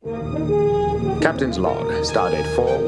Captain's log, stardate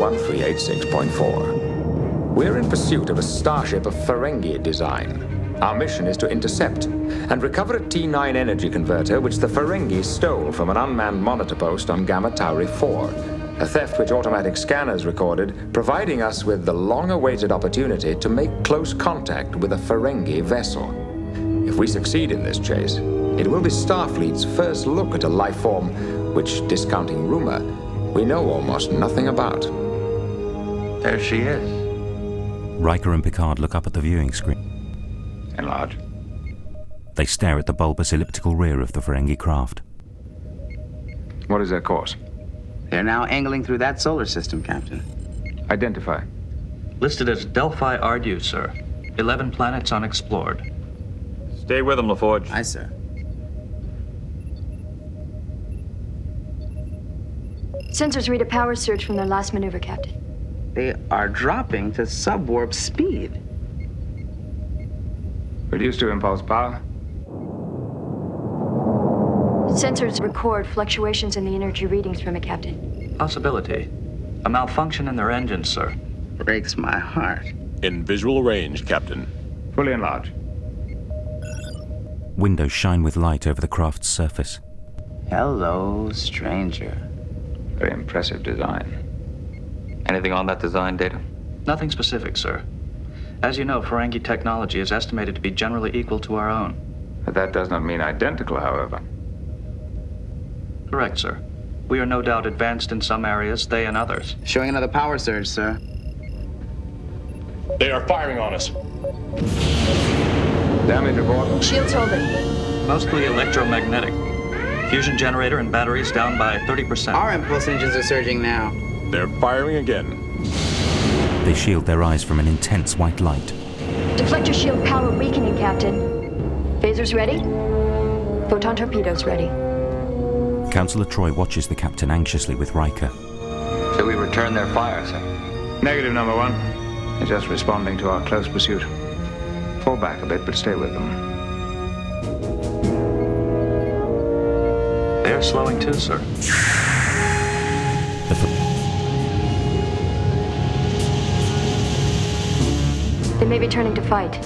41386.4. We're in pursuit of a starship of Ferengi design. Our mission is to intercept and recover a T9 energy converter which the Ferengi stole from an unmanned monitor post on Gamma Tauri 4. A theft which automatic scanners recorded, providing us with the long-awaited opportunity to make close contact with a Ferengi vessel. If we succeed in this chase, it will be Starfleet's first look at a life form which, discounting rumor, we know almost nothing about. There she is. Riker and Picard look up at the viewing screen. Enlarge. They stare at the bulbous elliptical rear of the Ferengi craft. What is their course? They're now angling through that solar system, Captain. Identify. Listed as Delphi Ardu, sir. 11 planets unexplored. Stay with them, LaForge. Aye, sir. Sensors read a power surge from their last maneuver, Captain. They are dropping to subwarp speed. Reduced to impulse power. Sensors record fluctuations in the energy readings from it, Captain. Possibility. A malfunction in their engines, sir. Breaks my heart. In visual range, Captain. Fully enlarged. Windows shine with light over the craft's surface. Hello, stranger. Very impressive design. Anything on that design, Data? Nothing specific, sir. As you know, Ferengi technology is estimated to be generally equal to our own. But that does not mean identical, however. Correct, sir. We are no doubt advanced in some areas, they in others. Showing another power surge, sir. They are firing on us. Damage report. Shields holding. Mostly electromagnetic. Fusion generator and batteries down by 30%. Our impulse engines are surging now. They're firing again. They shield their eyes from an intense white light. Deflector shield power weakening, Captain. Phasers ready? Photon torpedoes ready. Counselor Troy watches the captain anxiously with Riker. Shall we return their fire, sir? Negative, number one. They're just responding to our close pursuit. Fall back a bit, but stay with them. They're slowing too, sir. They may be turning to fight.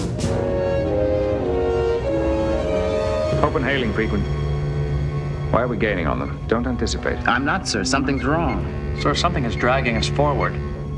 Open hailing frequency. Why are we gaining on them? Don't anticipate. I'm not, sir. Something's wrong. Sir, something is dragging us forward.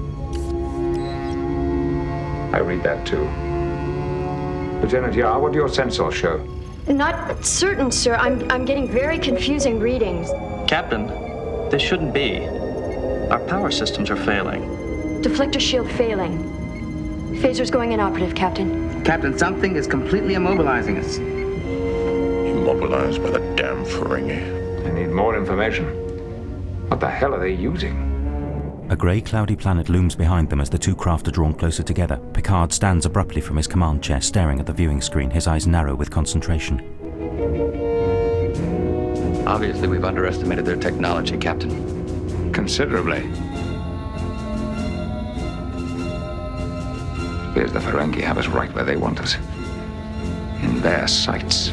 I read that too. Lieutenant Yar, what do your sensors show? Not certain, sir. I'm getting very confusing readings. Captain, this shouldn't be. Our power systems are failing. Deflector shield failing. Phasers going inoperative, Captain. Captain, something is completely immobilizing us. Immobilized by the damn Ferengi. I need more information. What the hell are they using? A grey, cloudy planet looms behind them as the two craft are drawn closer together. Picard stands abruptly from his command chair, staring at the viewing screen, his eyes narrow with concentration. Obviously, we've underestimated their technology, Captain. Considerably. Appears the Ferengi have us right where they want us. In their sights.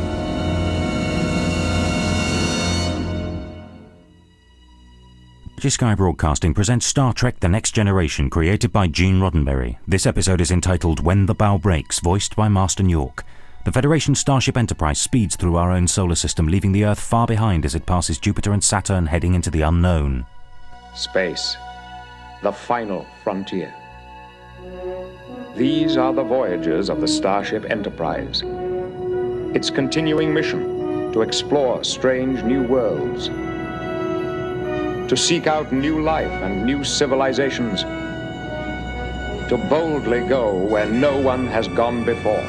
British Sky Broadcasting presents Star Trek The Next Generation, created by Gene Roddenberry. This episode is entitled When the Bow Breaks, voiced by Marston York. The Federation Starship Enterprise speeds through our own solar system, leaving the Earth far behind as it passes Jupiter and Saturn, heading into the unknown. Space. The final frontier. These are the voyages of the Starship Enterprise. Its continuing mission to explore strange new worlds, to seek out new life and new civilizations, to boldly go where no one has gone before.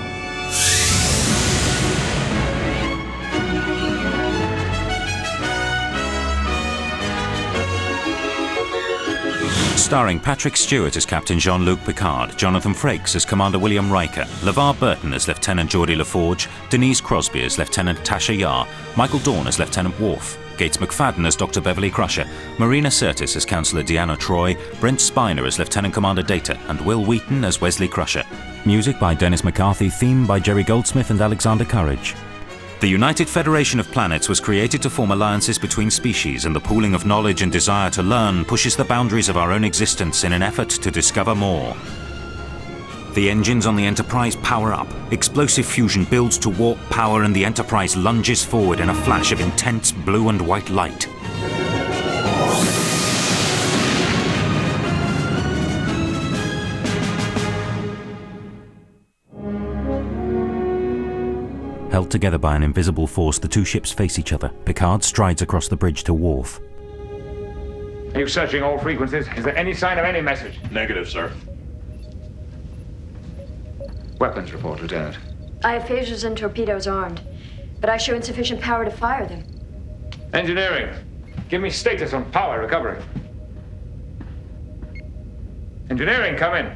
Starring Patrick Stewart as Captain Jean-Luc Picard, Jonathan Frakes as Commander William Riker, LeVar Burton as Lieutenant Geordie LaForge, Denise Crosby as Lieutenant Tasha Yar, Michael Dorn as Lieutenant Worf, Gates McFadden as Dr. Beverly Crusher, Marina Sirtis as Councillor Deanna Troi, Brent Spiner as Lieutenant Commander Data, and Will Wheaton as Wesley Crusher. Music by Dennis McCarthy, theme by Jerry Goldsmith and Alexander Courage. The United Federation of Planets was created to form alliances between species, and the pooling of knowledge and desire to learn pushes the boundaries of our own existence in an effort to discover more. The engines on the Enterprise power up. Explosive fusion builds to warp power, and the Enterprise lunges forward in a flash of intense blue and white light. Held together by an invisible force, the two ships face each other. Picard strides across the bridge to Worf. Are you searching all frequencies? Is there any sign of any message? Negative, sir. Weapons report, Lieutenant. I have phasers and torpedoes armed, but I show insufficient power to fire them. Engineering, give me status on power recovery. Engineering, come in.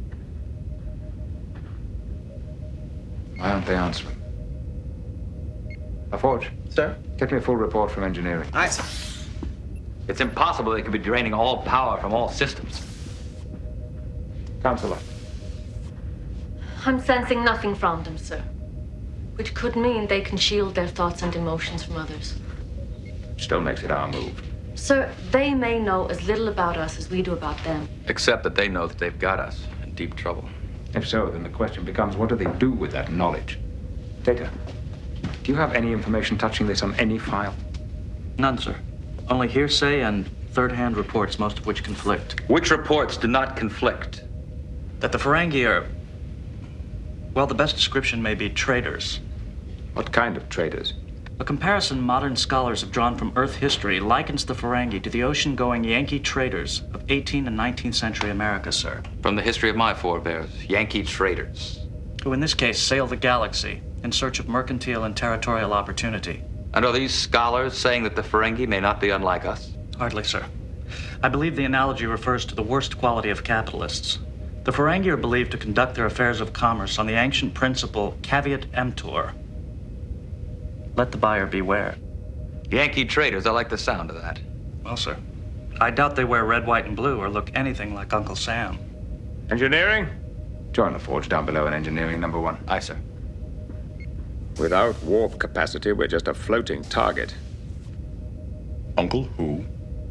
Why aren't they answering? LaForge. Sir? Get me a full report from engineering. Aye, sir. It's impossible they could be draining all power from all systems. Counselor. I'm sensing nothing from them, sir. Which could mean they can shield their thoughts and emotions from others. Still makes it our move. Sir, they may know as little about us as we do about them. Except that they know that they've got us in deep trouble. If so, then the question becomes, what do they do with that knowledge? Data, do you have any information touching this on any file? None, sir. Only hearsay and third-hand reports, most of which conflict. Which reports do not conflict? That the Ferengi are... well, the best description may be traitors. What kind of traders? A comparison modern scholars have drawn from Earth history likens the Ferengi to the ocean-going Yankee traders of 18th and 19th century America, sir. From the history of my forebears, Yankee traders. Who in this case sail the galaxy in search of mercantile and territorial opportunity. And are these scholars saying that the Ferengi may not be unlike us? Hardly, sir. I believe the analogy refers to the worst quality of capitalists. The Ferengi are believed to conduct their affairs of commerce on the ancient principle caveat emptor. Let the buyer beware. Yankee traders, I like the sound of that. Well, sir, I doubt they wear red, white, and blue or look anything like Uncle Sam. Engineering? Join the forge down below in engineering number 1. Aye, sir. Without warp capacity, we're just a floating target. Uncle who?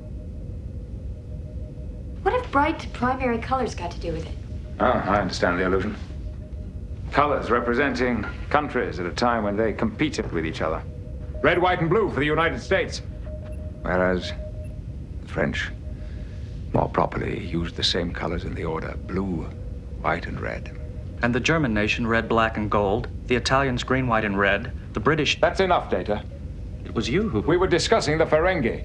What have bright primary colors got to do with it? Oh, I understand the illusion. Colors representing countries at a time when they competed with each other. Red, white, and blue for the United States. Whereas the French, more properly, used the same colors in the order blue, white, and red. And the German nation red, black, and gold. The Italians green, white, and red. The British... That's enough, Data. It was you who... We were discussing the Ferengi.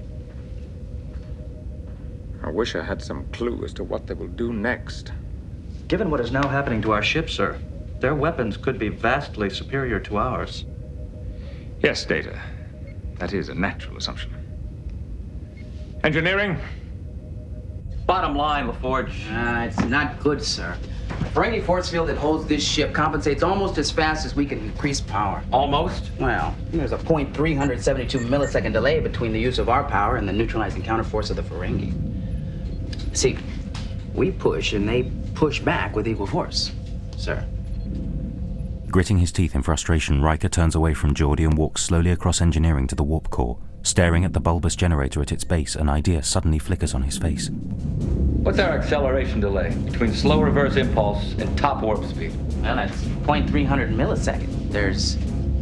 I wish I had some clue as to what they will do next. Given what is now happening to our ship, sir, their weapons could be vastly superior to ours. Yes, Data. That is a natural assumption. Engineering? Bottom line, LaForge. It's not good, sir. The Ferengi force field that holds this ship compensates almost as fast as we can increase power. Almost? Well, there's a 0.372 millisecond delay between the use of our power and the neutralizing counterforce of the Ferengi. See, we push and they push back with equal force, sir. Gritting his teeth in frustration, Riker turns away from Geordi and walks slowly across engineering to the warp core. Staring at the bulbous generator at its base, an idea suddenly flickers on his face. What's our acceleration delay between slow reverse impulse and top warp speed? Well, that's 0.300 millisecond. There's...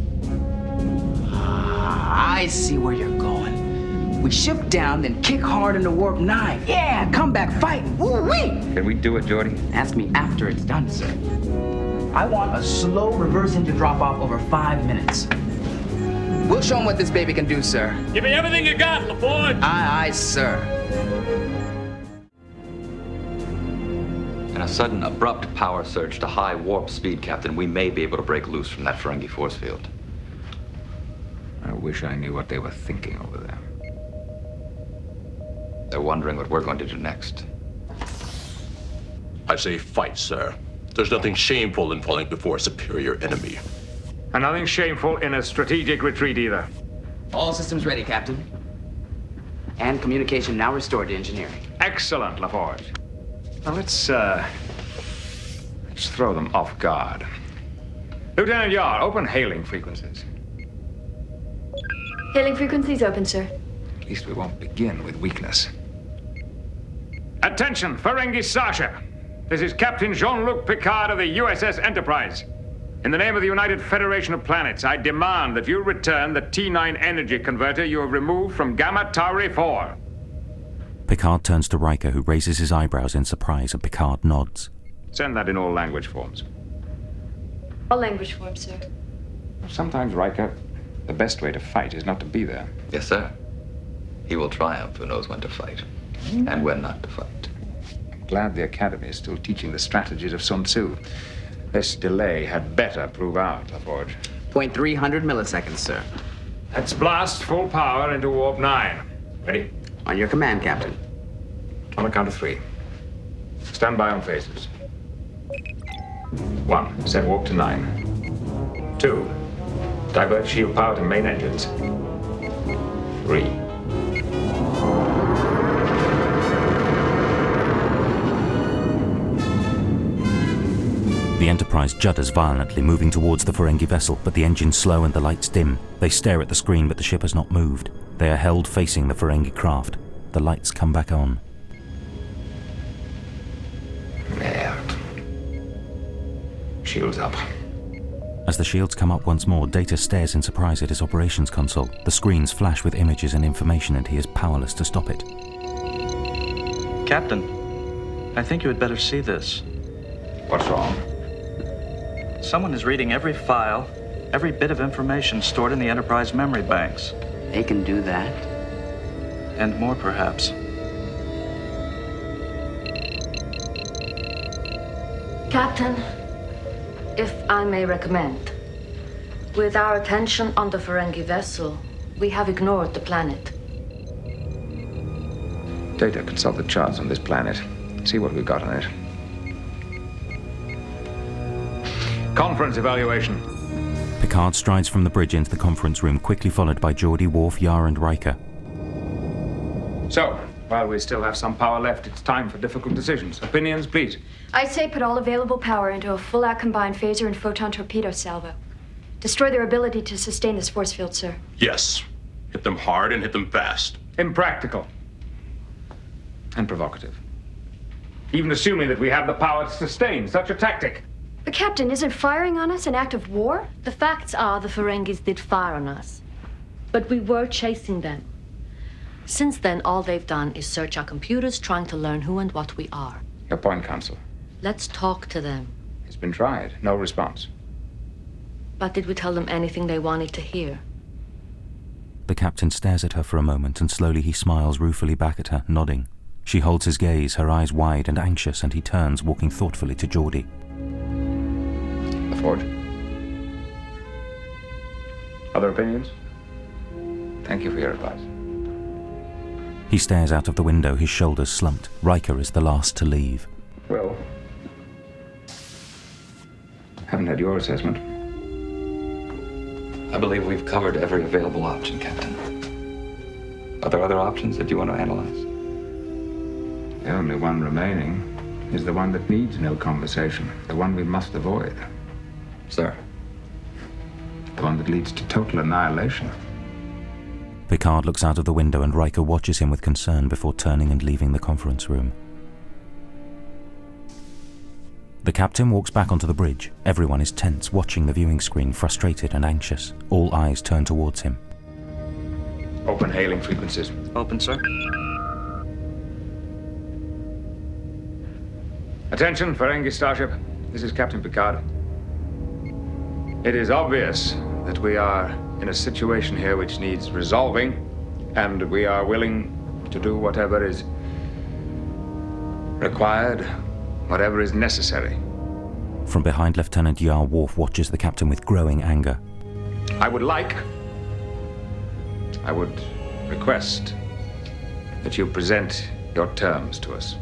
I see where you're going. We shift down, then kick hard into warp 9. Yeah, come back fighting. Woo-wee! Can we do it, Geordi? Ask me after it's done, sir. I want a slow reverse engine drop-off over 5 minutes. We'll show them what this baby can do, sir. Give me everything you got, LaForge! Aye, aye, sir. In a sudden, abrupt power surge to high warp speed, Captain, we may be able to break loose from that Ferengi force field. I wish I knew what they were thinking over there. They're wondering what we're going to do next. I say fight, sir. There's nothing shameful in falling before a superior enemy. And nothing shameful in a strategic retreat either. All systems ready, Captain. And communication now restored to engineering. Excellent, LaForge. Now let's throw them off guard. Lieutenant Yar, open hailing frequencies. Hailing frequencies open, sir. At least we won't begin with weakness. Attention, Ferengi Starship. This is Captain Jean-Luc Picard of the USS Enterprise. In the name of the United Federation of Planets, I demand that you return the T9 energy converter you have removed from Gamma Tauri 4. Picard turns to Riker, who raises his eyebrows in surprise, and Picard nods. Send that in all language forms. All language forms, sir. Sometimes, Riker, the best way to fight is not to be there. Yes, sir. He will triumph who knows when to fight and when not to fight. I'm glad the Academy is still teaching the strategies of Sun Tzu. This delay had better prove out, LaForge. 0.300 milliseconds, sir. Let's blast full power into Warp 9. Ready? On your command, Captain. On the count of 3. Stand by on phasers. 1. Set warp to 9. 2. Divert shield power to main engines. 3. The Enterprise judders violently, moving towards the Ferengi vessel, but the engines slow and the lights dim. They stare at the screen, but the ship has not moved. They are held facing the Ferengi craft. The lights come back on. Merde. Shields up. As the shields come up once more, Data stares in surprise at his operations console. The screens flash with images and information, and he is powerless to stop it. Captain, I think you had better see this. What's wrong? Someone is reading every file, every bit of information stored in the Enterprise memory banks. They can do that? And more, perhaps. Captain, if I may recommend, with our attention on the Ferengi vessel, we have ignored the planet. Data, consult the charts on this planet. See what we've got on it. Conference evaluation. Picard strides from the bridge into the conference room, quickly followed by Geordi, Worf, Yar, and Riker. So, while we still have some power left, it's time for difficult decisions. Opinions, please. I say put all available power into a full-out combined phaser and photon torpedo salvo. Destroy their ability to sustain this force field, sir. Yes. Hit them hard and hit them fast. Impractical. And provocative. Even assuming that we have the power to sustain such a tactic. But Captain, isn't firing on us an act of war? The facts are the Ferengis did fire on us, but we were chasing them. Since then, all they've done is search our computers, trying to learn who and what we are. Your point, Counsel. Let's talk to them. It's been tried. No response. But did we tell them anything they wanted to hear? The captain stares at her for a moment, and slowly he smiles ruefully back at her, nodding. She holds his gaze, her eyes wide and anxious, and he turns, walking thoughtfully to Geordi. LaForge? Other opinions? Thank you for your advice. He stares out of the window, his shoulders slumped. Riker is the last to leave. Well, haven't had your assessment. I believe we've covered every available option, Captain. Are there other options that you want to analyze? The only one remaining is the one that needs no conversation. The one we must avoid. Sir? The one that leads to total annihilation. Picard looks out of the window and Riker watches him with concern before turning and leaving the conference room. The captain walks back onto the bridge. Everyone is tense, watching the viewing screen, frustrated and anxious. All eyes turn towards him. Open hailing frequencies. Open, sir. Attention, Ferengi Starship. This is Captain Picard. It is obvious that we are in a situation here which needs resolving, and we are willing to do whatever is required, whatever is necessary. From behind Lieutenant Yar, Worf watches the captain with growing anger. I would request that you present your terms to us.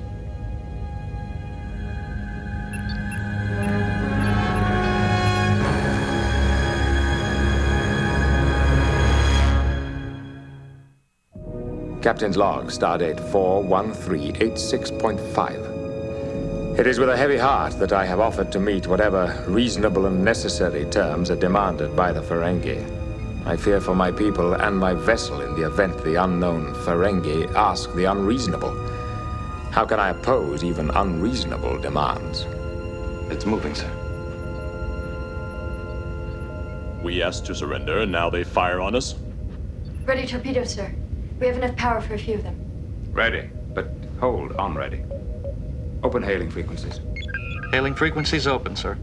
Captain's log, stardate 41386.5. It is with a heavy heart that I have offered to meet whatever reasonable and necessary terms are demanded by the Ferengi. I fear for my people and my vessel in the event the unknown Ferengi ask the unreasonable. How can I oppose even unreasonable demands? It's moving, sir. We asked to surrender, and now they fire on us? Ready torpedoes, sir. We have enough power for a few of them. Ready, but hold on ready. Open hailing frequencies. Hailing frequencies open, sir.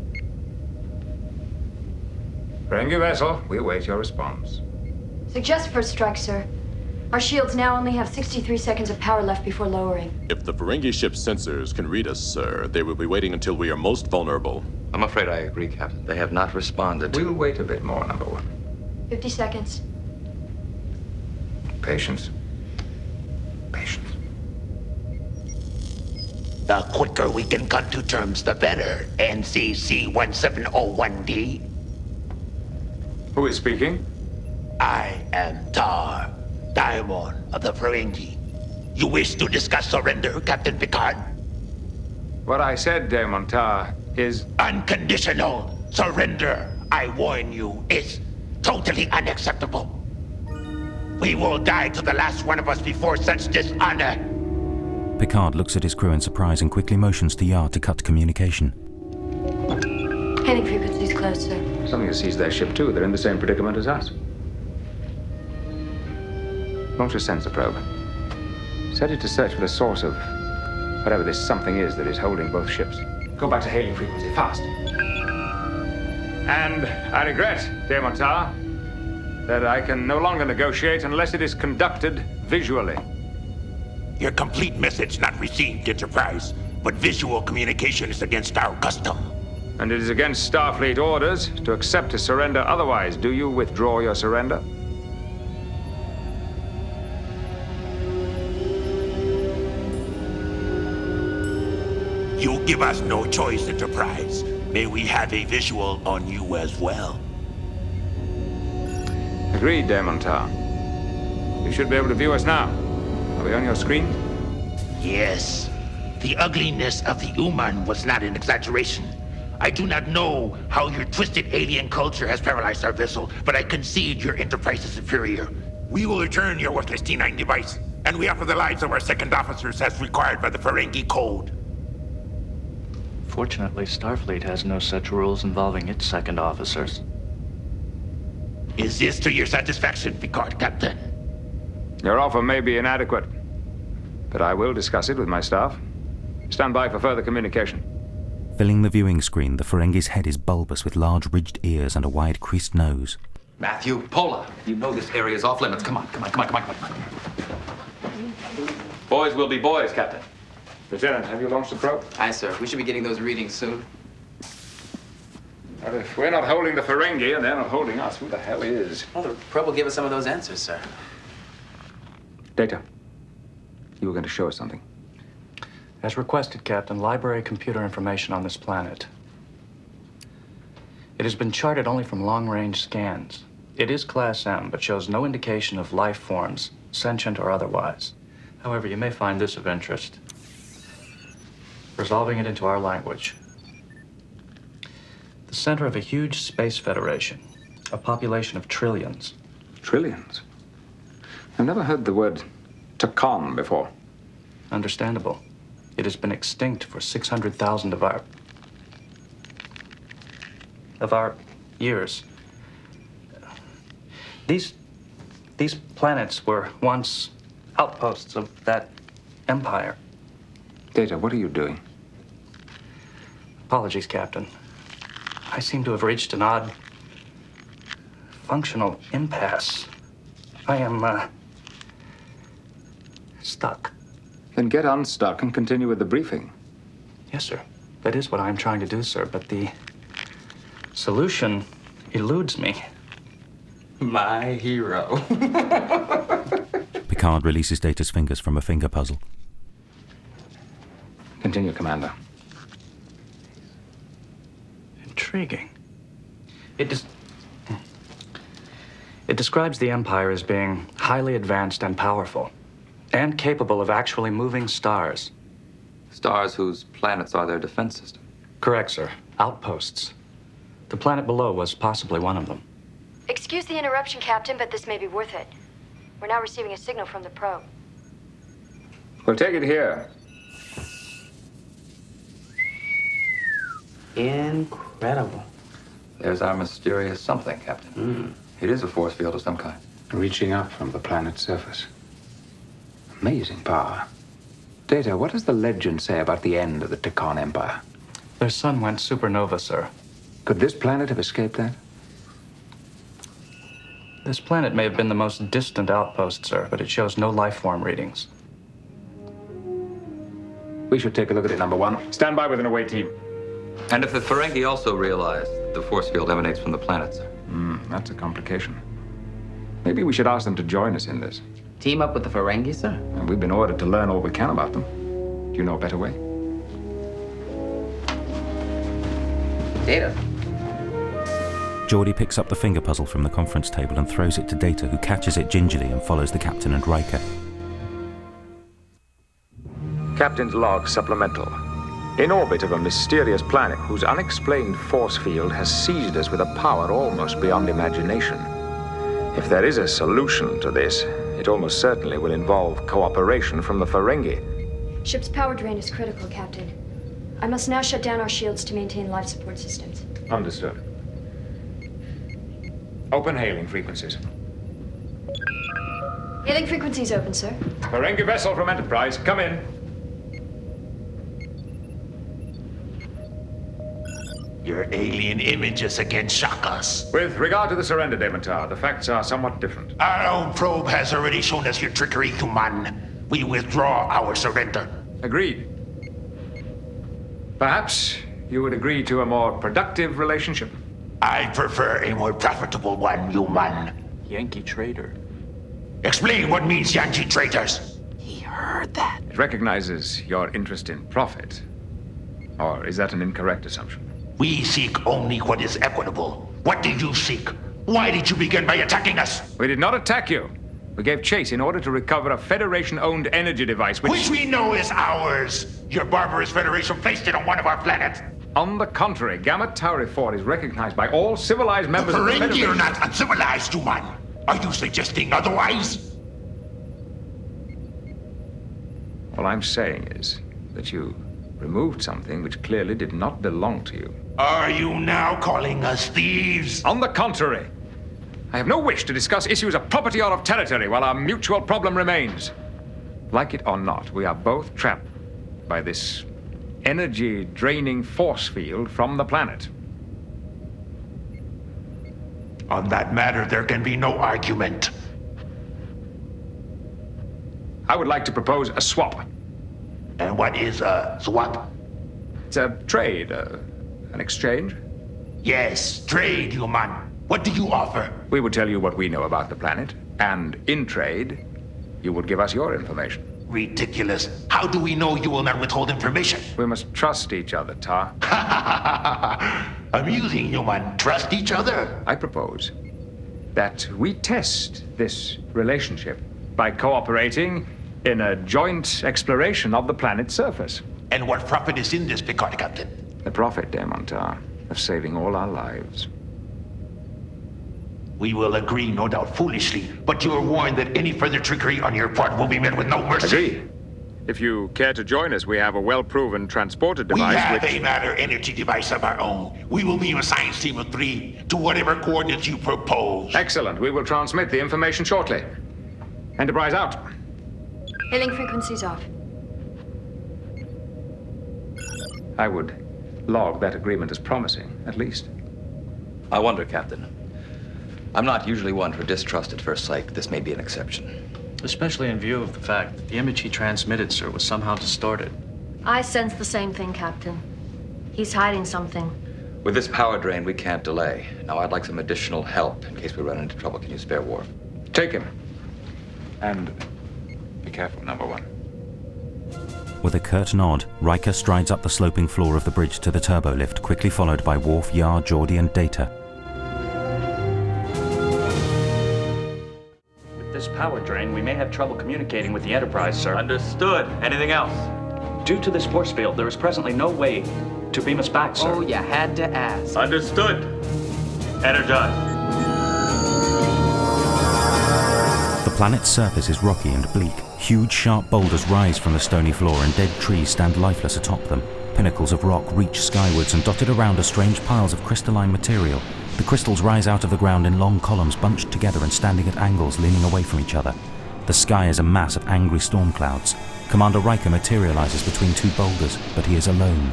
Ferengi vessel, we await your response. Suggest first strike, sir. Our shields now only have 63 seconds of power left before lowering. If the Ferengi ship's sensors can read us, sir, they will be waiting until we are most vulnerable. I'm afraid I agree, Captain. They have not responded. We'll wait a bit more, number one. 50 seconds. Patience. Patience. The quicker we can come to terms, the better. NCC-1701D. Who is speaking? I am Tar, Daimon of the Ferengi. You wish to discuss surrender, Captain Picard? What I said, Daemon Tar, is... Unconditional surrender, I warn you, is totally unacceptable. We will die to the last one of us before such dishonor. Picard looks at his crew in surprise and quickly motions to Yar to cut communication. Hailing frequencies closed, sir. Something has seized their ship, too. They're in the same predicament as us. Launch a sensor probe. Set it to search for the source of whatever this something is that is holding both ships. Go back to hailing frequency, fast. And I regret, Daemon Tar, that I can no longer negotiate unless it is conducted visually. Your complete message not received, Enterprise, but visual communication is against our custom. And it is against Starfleet orders to accept a surrender otherwise. Do you withdraw your surrender? You give us no choice, Enterprise. May we have a visual on you as well. Agreed, Daemon Tar. You should be able to view us now. Are we on your screen? Yes. The ugliness of the Uman was not an exaggeration. I do not know how your twisted alien culture has paralyzed our vessel, but I concede your Enterprise is superior. We will return your worthless T9 device, and we offer the lives of our second officers as required by the Ferengi Code. Fortunately, Starfleet has no such rules involving its second officers. Is this to your satisfaction, Picard, Captain? Your offer may be inadequate, but I will discuss it with my staff. Stand by for further communication. Filling the viewing screen, the Ferengi's head is bulbous with large ridged ears and a wide creased nose. Matthew, Pola, you know this area is off limits. Come on. Boys will be boys, Captain. Lieutenant, have you launched the probe? Aye, sir. We should be getting those readings soon. But if we're not holding the Ferengi and they're not holding us, who the hell is? Well, the probe will give us some of those answers, sir. Data, you were going to show us something. As requested, Captain, library computer information on this planet. It has been charted only from long-range scans. It is Class M, but shows no indication of life forms, sentient or otherwise. However, you may find this of interest. Resolving it into our language. The center of a huge space federation, a population of trillions. Trillions? I've never heard the word Takan before. Understandable. It has been extinct for 600,000 of our years. These planets were once outposts of that empire. Data, what are you doing? Apologies, Captain. I seem to have reached an odd functional impasse. I am, stuck. Then get unstuck and continue with the briefing. Yes, sir. That is what I'm trying to do, sir, but the solution eludes me. My hero. Picard releases Data's fingers from a finger puzzle. Continue, Commander. Intriguing. It describes the Empire as being highly advanced and powerful, and capable of actually moving stars. Stars whose planets are their defense system. Correct, sir. Outposts. The planet below was possibly one of them. Excuse the interruption, Captain, but this may be worth it. We're now receiving a signal from the probe. We'll take it here. Incredible. There's our mysterious something, Captain. It is a force field of some kind. Reaching up from the planet's surface. Amazing power. Data, what does the legend say about the end of the Tekon Empire? Their sun went supernova, sir. Could this planet have escaped that? This planet may have been the most distant outpost, sir, but it shows no life form readings. We should take a look at it, number one. Stand by with an away team. And if the Ferengi also realize the force field emanates from the planet, sir? That's a complication. Maybe we should ask them to join us in this. Team up with the Ferengi, sir? And we've been ordered to learn all we can about them. Do you know a better way? Data. Geordi picks up the finger puzzle from the conference table and throws it to Data, who catches it gingerly and follows the captain and Riker. Captain's log supplemental. In orbit of a mysterious planet whose unexplained force field has seized us with a power almost beyond imagination. If there is a solution to this, it almost certainly will involve cooperation from the Ferengi. Ship's power drain is critical, Captain. I must now shut down our shields to maintain life support systems. Understood. Open hailing frequencies. Hailing frequencies open, sir. Ferengi vessel from Enterprise, come in. Your alien images again shock us. With regard to the surrender, Dementar, the facts are somewhat different. Our own probe has already shown us your trickery, human. We withdraw our surrender. Agreed. Perhaps you would agree to a more productive relationship? I prefer a more profitable one, human. Yankee traitor. Explain what means Yankee traitors. He heard that. It recognizes your interest in profit. Or is that an incorrect assumption? We seek only what is equitable. What do you seek? Why did you begin by attacking us? We did not attack you. We gave chase in order to recover a Federation-owned energy device, which we know is ours. Your barbarous Federation placed it on one of our planets. On the contrary, Gamma Tauri 4 is recognized by all civilized members of the Ferengi Federation. are not uncivilized, human. Are you suggesting otherwise? All I'm saying is that you removed something which clearly did not belong to you. Are you now calling us thieves? On the contrary. I have no wish to discuss issues of property or of territory while our mutual problem remains. Like it or not, we are both trapped by this energy-draining force field from the planet. On that matter, there can be no argument. I would like to propose a swap. And what is a swap? It's a trade, an exchange. Yes, trade, human. What do you offer? We would tell you what we know about the planet, and in trade, you would give us your information. Ridiculous. How do we know you will not withhold information? We must trust each other, Tar. Amusing, human. Trust each other? I propose that we test this relationship by cooperating in a joint exploration of the planet's surface. And what profit is in this, Picard, Captain? The profit, Demontar, of saving all our lives. We will agree, no doubt foolishly, but you are warned that any further trickery on your part will be met with no mercy. Agree. If you care to join us, we have a well-proven transporter device. We have a matter energy device of our own. We will be a science team of 3 to whatever coordinates you propose. Excellent. We will transmit the information shortly. Enterprise out. Hailing frequencies off. I would log that agreement as promising, at least. I wonder, Captain. I'm not usually one for distrust at first sight, but this may be an exception. Especially in view of the fact that the image he transmitted, sir, was somehow distorted. I sense the same thing, Captain. He's hiding something. With this power drain, we can't delay. Now, I'd like some additional help in case we run into trouble. Can you spare Worf? Take him. And be careful, number one. With a curt nod, Riker strides up the sloping floor of the bridge to the turbo lift, quickly followed by Worf, Yar, Geordi, and Data. With this power drain, we may have trouble communicating with the Enterprise, sir. Understood. Anything else? Due to this force field, there is presently no way to beam us back, sir. Oh, you had to ask. Understood. Energize. planet's surface is rocky and bleak. Huge, sharp boulders rise from the stony floor and dead trees stand lifeless atop them. Pinnacles of rock reach skywards and dotted around are strange piles of crystalline material. The crystals rise out of the ground in long columns bunched together and standing at angles, leaning away from each other. The sky is a mass of angry storm clouds. Commander Riker materializes between two boulders, but he is alone.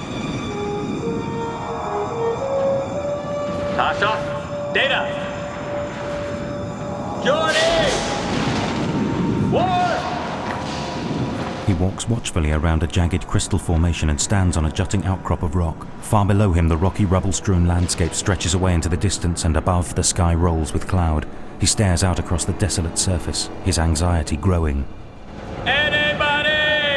Tasha? Data? Jordy! Ward! He walks watchfully around a jagged crystal formation and stands on a jutting outcrop of rock. Far below him, the rocky, rubble-strewn landscape stretches away into the distance, and above, the sky rolls with cloud. He stares out across the desolate surface, his anxiety growing. Anybody?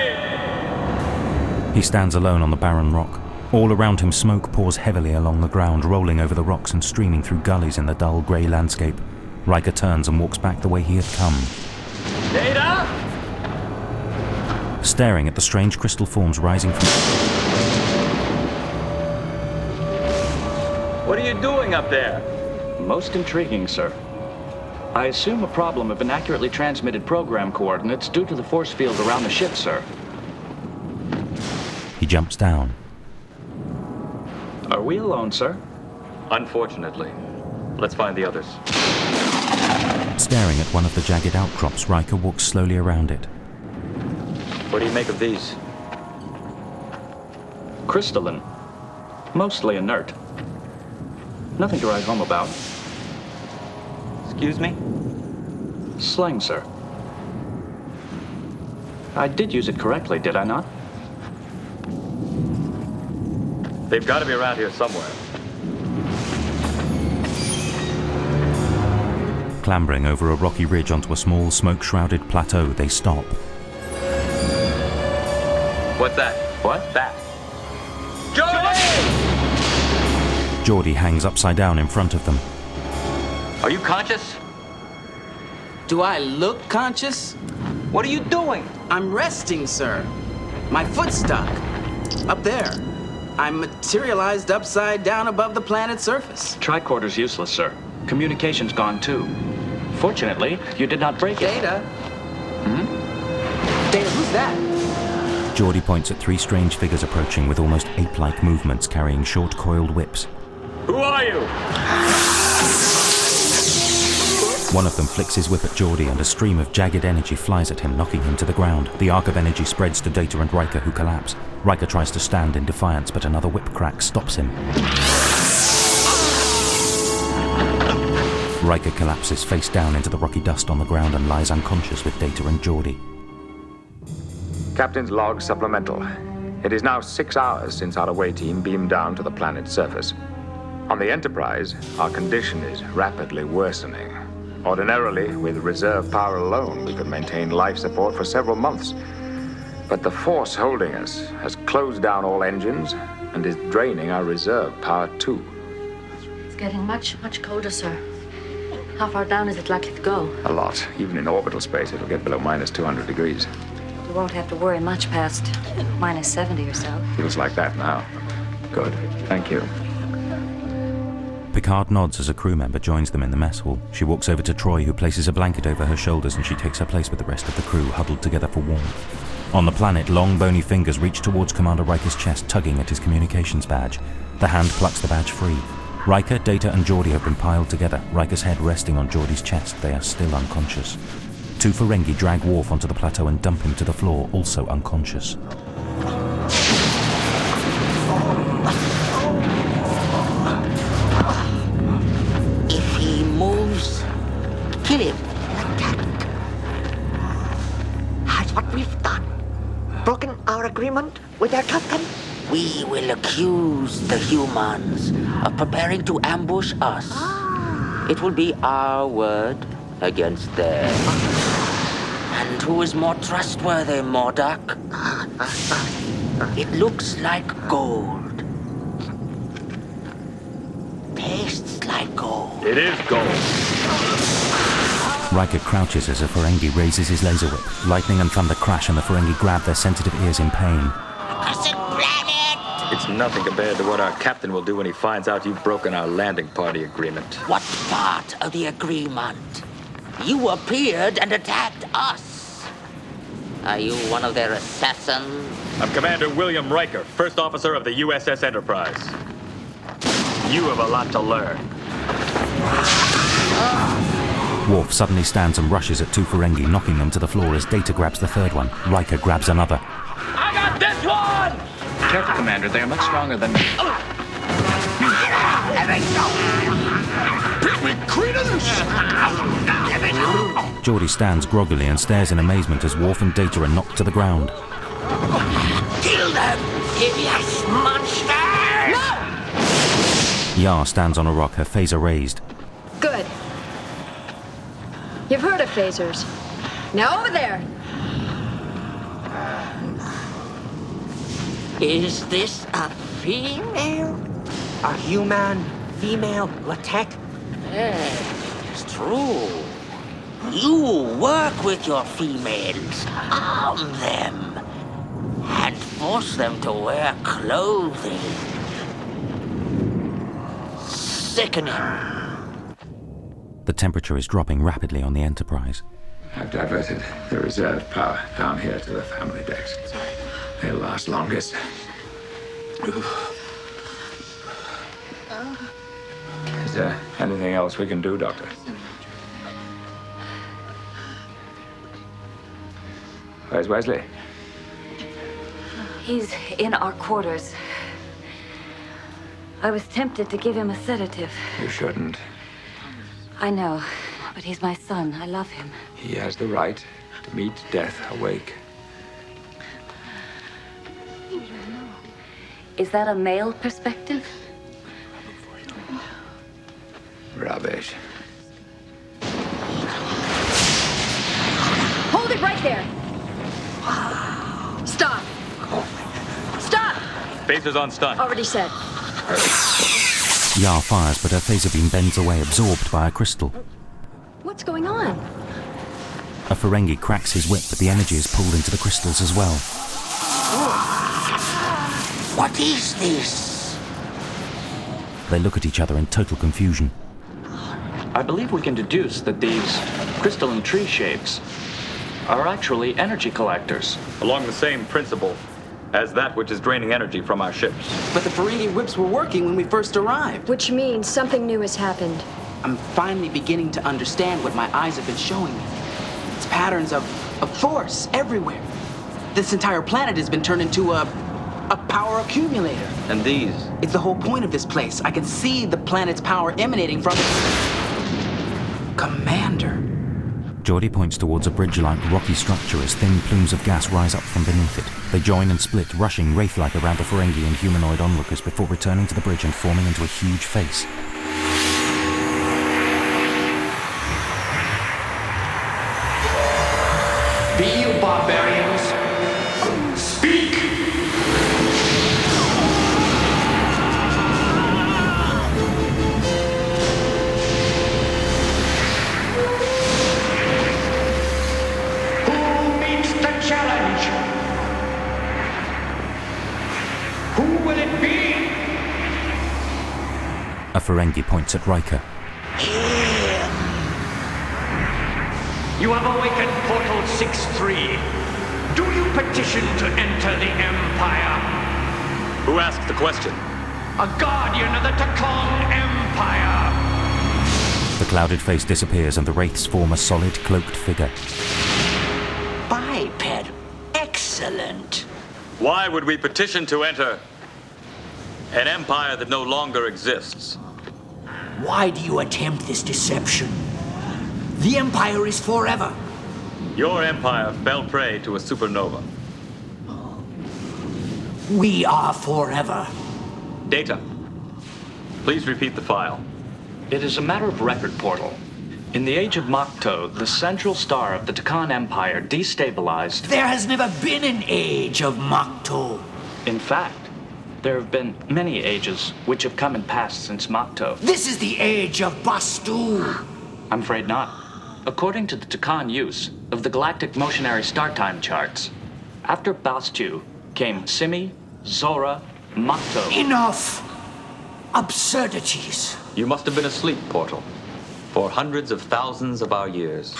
He stands alone on the barren rock. All around him, smoke pours heavily along the ground, rolling over the rocks and streaming through gullies in the dull grey landscape. Riker turns and walks back the way he had come. Data? Staring at the strange crystal forms rising from... What are you doing up there? Most intriguing, sir. I assume a problem of inaccurately transmitted program coordinates due to the force field around the ship, sir. He jumps down. Are we alone, sir? Unfortunately. Let's find the others. Staring at one of the jagged outcrops, Riker walks slowly around it. What do you make of these? Crystalline. Mostly inert. Nothing to write home about. Excuse me? Slang, sir. I did use it correctly, did I not? They've got to be around here somewhere. Clambering over a rocky ridge onto a small, smoke-shrouded plateau, they stop. What's that? What? That. Jordy! Geordi hangs upside down in front of them. Are you conscious? Do I look conscious? What are you doing? I'm resting, sir. My foot's stuck. Up there. I'm materialized upside down above the planet's surface. Tricorder's useless, sir. Communication's gone too. Fortunately, you did not break it. Data? Data, who's that? Geordi points at three strange figures approaching with almost ape-like movements, carrying short coiled whips. Who are you? One of them flicks his whip at Geordi and a stream of jagged energy flies at him, knocking him to the ground. The arc of energy spreads to Data and Riker, who collapse. Riker tries to stand in defiance, but another whip crack stops him. Riker collapses face down into the rocky dust on the ground and lies unconscious with Data and Geordi. Captain's log supplemental. It is now 6 hours since our away team beamed down to the planet's surface. On the Enterprise, our condition is rapidly worsening. Ordinarily, with reserve power alone, we could maintain life support for several months. But the force holding us has closed down all engines and is draining our reserve power too. It's getting much, much colder, sir. How far down is it likely to go? A lot. Even in orbital space, it'll get below minus 200 degrees. You won't have to worry much past minus 70 or so. Feels like that now. Good. Thank you. Picard nods as a crew member joins them in the mess hall. She walks over to Troy, who places a blanket over her shoulders, and she takes her place with the rest of the crew, huddled together for warmth. On the planet, long, bony fingers reach towards Commander Riker's chest, tugging at his communications badge. The hand plucks the badge free. Riker, Data, and Geordi have been piled together, Riker's head resting on Geordi's chest. They are still unconscious. Two Ferengi drag Worf onto the plateau and dump him to the floor, also unconscious. If he moves, kill him. Attack. Has what we've done broken our agreement with our captain? We will accuse the humans of preparing to ambush us. It will be our word against theirs. And who is more trustworthy, Mordock? It looks like gold. Tastes like gold. It is gold. Riker crouches as a Ferengi raises his laser whip. Lightning and thunder crash and the Ferengi grab their sensitive ears in pain. It's nothing compared to what our captain will do when he finds out you've broken our landing party agreement. What part of the agreement? You appeared and attacked us. Are you one of their assassins? I'm Commander William Riker, first officer of the USS Enterprise. You have a lot to learn. Worf suddenly stands and rushes at two Ferengi, knocking them to the floor as Data grabs the third one. Riker grabs another. I got this one! Careful, Commander. They are much stronger than... Geordi stands groggily and stares in amazement as Worf and Data are knocked to the ground. Kill them, hideous monsters! No! Yar stands on a rock, her phaser raised. Good. You've heard of phasers. Now over there. Is this a female? A human female Latek? It's true. You work with your females, arm them, and force them to wear clothing. Sickening. The temperature is dropping rapidly on the Enterprise. I've diverted the reserve power down here to the family decks. They'll last longest. Is there anything else we can do, Doctor? Where's Wesley? He's in our quarters. I was tempted to give him a sedative. You shouldn't. I know, but he's my son. I love him. He has the right to meet death awake. Is that a male perspective? Rubbish. Hold it right there. Stop. Stop! Phasers on stun. Already said. Yar fires, but her phaser beam bends away, absorbed by a crystal. What's going on? A Ferengi cracks his whip, but the energy is pulled into the crystals as well. What is this? They look at each other in total confusion. I believe we can deduce that these crystalline tree shapes are actually energy collectors. Along the same principle as that which is draining energy from our ships. But the Ferengi whips were working when we first arrived. Which means something new has happened. I'm finally beginning to understand what my eyes have been showing me. It's patterns of force everywhere. This entire planet has been turned into a power accumulator. And these? It's the whole point of this place. I can see the planet's power emanating from it. Commander. Geordi points towards a bridge-like rocky structure as thin plumes of gas rise up from beneath it. They join and split, rushing wraith-like around the Ferengi and humanoid onlookers before returning to the bridge and forming into a huge face. Be you barbarians, speak! Who meets the challenge? Who will it be? A Ferengi points at Riker. You have awakened Portal 6-3. Do you petition to enter the Empire? Who asked the question? A guardian of the Takan Empire. The clouded face disappears and the wraiths form a solid, cloaked figure. Biped. Excellent. Why would we petition to enter an empire that no longer exists? Why do you attempt this deception? The Empire is forever. Your empire fell prey to a supernova. We are forever. Data. Please repeat the file. It is a matter of record, Portal. In the age of Makto, the central star of the Takan Empire destabilized... There has never been an age of Makto. In fact, there have been many ages which have come and passed since Makto. This is the age of Bastu. I'm afraid not. According to the Takan use of the galactic motionary star time charts, after Bastu came Simi, Zora, Makto. Enough! Absurdities. You must have been asleep, Portal. For hundreds of thousands of our years.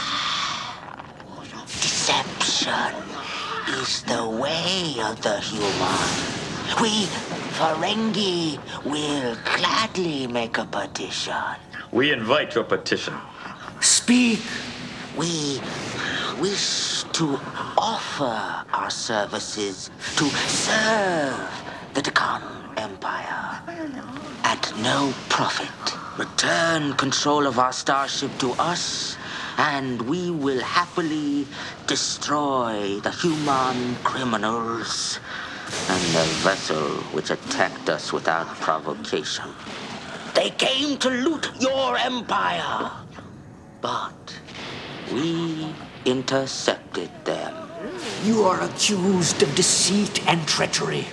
Deception is the way of the human. We, Ferengi, will gladly make a petition. We invite your petition. Speak. We wish to offer our services to serve the Dekkan Empire at no profit. Return control of our starship to us, and we will happily destroy the human criminals and the vessel which attacked us without provocation. They came to loot your empire, but we intercepted them. You are accused of deceit and treachery.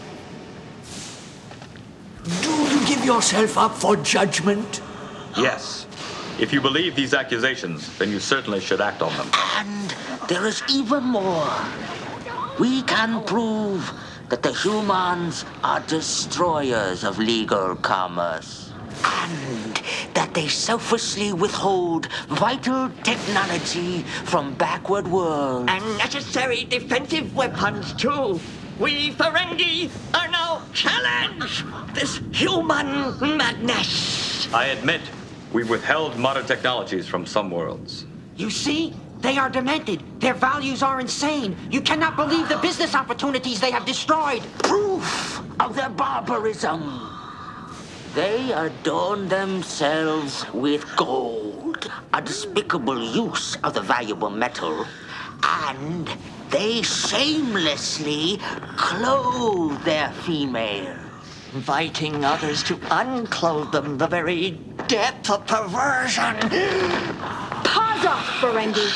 Do you give yourself up for judgment? Yes. If you believe these accusations, then you certainly should act on them. And there is even more. We can prove that the humans are destroyers of legal commerce, and that they selfishly withhold vital technology from backward worlds. And necessary defensive weapons, too. We Ferengi are now challenge this human madness. I admit, we withheld modern technologies from some worlds. You see? They are demented. Their values are insane. You cannot believe the business opportunities they have destroyed. Proof of their barbarism. They adorn themselves with gold, a despicable use of the valuable metal, and they shamelessly clothe their females, inviting others to unclothe them, the very depth of perversion. Paws off, Ferengi.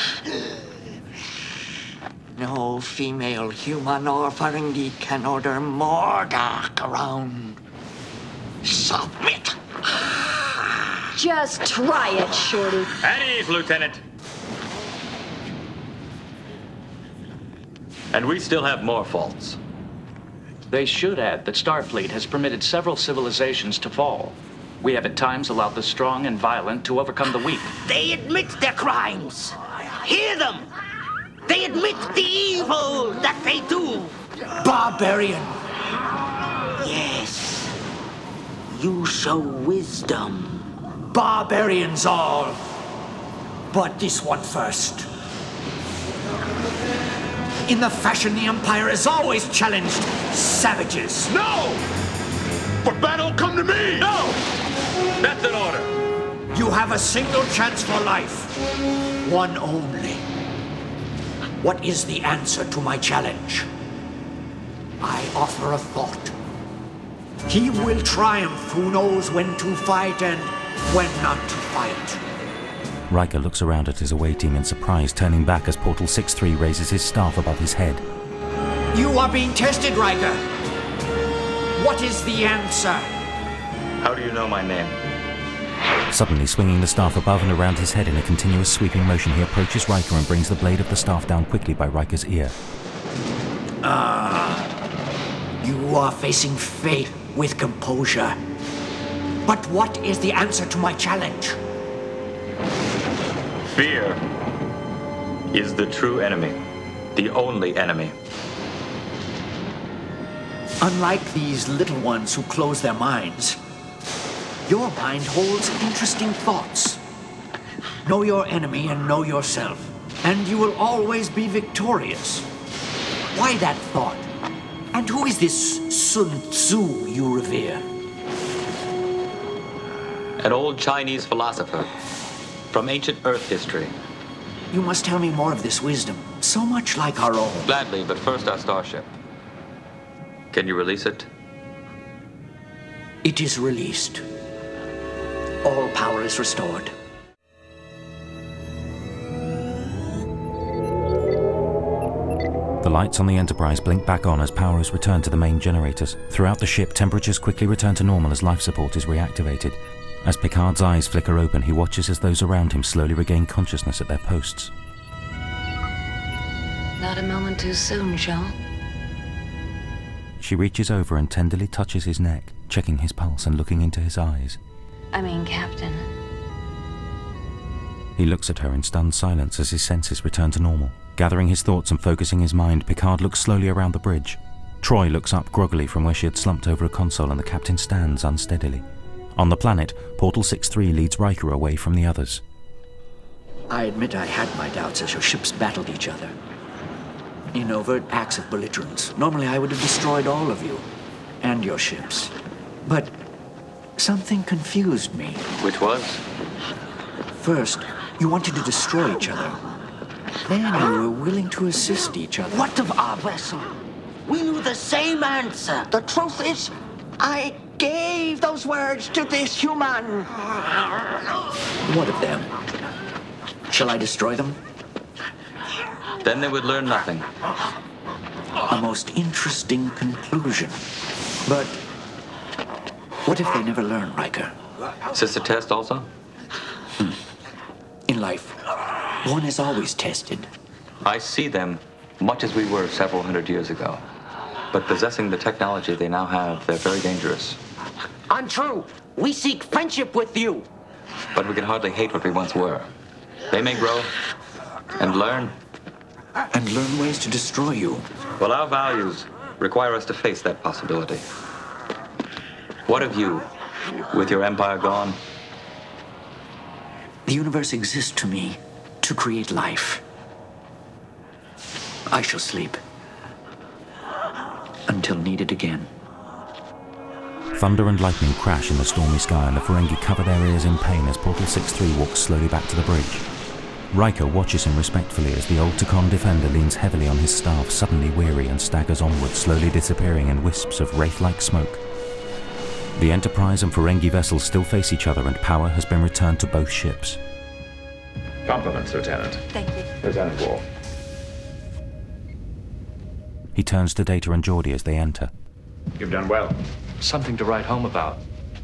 No female human or Ferengi can order Mordak around. Submit. Just try it, Shorty. At ease, Lieutenant. And we still have more faults. They should add that Starfleet has permitted several civilizations to fall. We have at times allowed the strong and violent to overcome the weak. They admit their crimes. Hear them. They admit the evil that they do. Barbarian. Yes. You show wisdom. Barbarians all. But this one first. In the fashion the Empire has always challenged savages. No! For battle, come to me! No! That's an order. You have a single chance for life. One only. What is the answer to my challenge? I offer a thought. He will triumph who knows when to fight and when not to fight. Riker looks around at his away team in surprise, turning back as Portal 6-3 raises his staff above his head. You are being tested, Riker. What is the answer? How do you know my name? Suddenly, swinging the staff above and around his head in a continuous sweeping motion, he approaches Riker and brings the blade of the staff down quickly by Riker's ear. You are facing fate with composure. But what is the answer to my challenge? Fear is the true enemy. The only enemy. Unlike these little ones who close their minds, your mind holds interesting thoughts. Know your enemy and know yourself, and you will always be victorious. Why that thought? And who is this Sun Tzu you revere? An old Chinese philosopher from ancient Earth history. You must tell me more of this wisdom, so much like our own. Gladly, but first our starship. Can you release it? It is released. All power is restored. The lights on the Enterprise blink back on as power is returned to the main generators. Throughout the ship, temperatures quickly return to normal as life support is reactivated. As Picard's eyes flicker open, he watches as those around him slowly regain consciousness at their posts. Not a moment too soon, Jean. She reaches over and tenderly touches his neck, checking his pulse and looking into his eyes. I mean, Captain. He looks at her in stunned silence as his senses return to normal. Gathering his thoughts and focusing his mind, Picard looks slowly around the bridge. Troy looks up groggily from where she had slumped over a console, and the captain stands unsteadily. On the planet, Portal 6-3 leads Riker away from the others. I admit I had my doubts as your ships battled each other. In overt acts of belligerence, normally I would have destroyed all of you, and your ships. But something confused me. Which was? First, you wanted to destroy each other. Then you were willing to assist each other. What of our vessel? We knew the same answer. The truth is, I gave those words to this human. What of them? Shall I destroy them? Then they would learn nothing. A most interesting conclusion. But what if they never learn, Riker? Is this a test also? In life, one is always tested. I see them much as we were several hundred years ago. But possessing the technology they now have, they're very dangerous. Untrue. We seek friendship with you. But we can hardly hate what we once were. They may grow and learn. And learn ways to destroy you. Well, our values require us to face that possibility. What of you, with your empire gone? The universe exists to me to create life. I shall sleep until needed again. Thunder and lightning crash in the stormy sky, and the Ferengi cover their ears in pain as Portal 6-3 walks slowly back to the bridge. Riker watches him respectfully as the old Takon defender leans heavily on his staff, suddenly weary, and staggers onward, slowly disappearing in wisps of wraith-like smoke. The Enterprise and Ferengi vessels still face each other, and power has been returned to both ships. Compliments, Lieutenant. Thank you. Lieutenant Worf. He turns to Data and Geordi as they enter. You've done well. Something to write home about.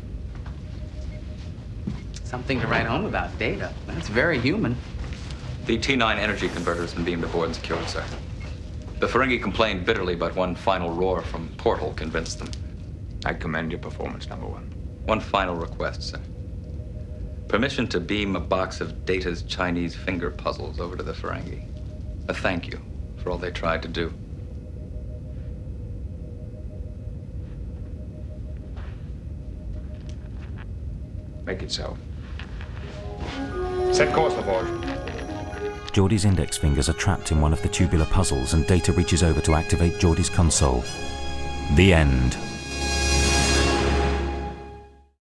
Something to write home about, Data. That's very human. The T9 energy converter has been beamed aboard and secured, sir. The Ferengi complained bitterly, but one final roar from Portal convinced them. I commend your performance, number one. One final request, sir. Permission to beam a box of Data's Chinese finger puzzles over to the Ferengi. A thank you for all they tried to do. Make it so. Set course, LaForge. Geordi's index fingers are trapped in one of the tubular puzzles, and Data reaches over to activate Geordi's console. The end.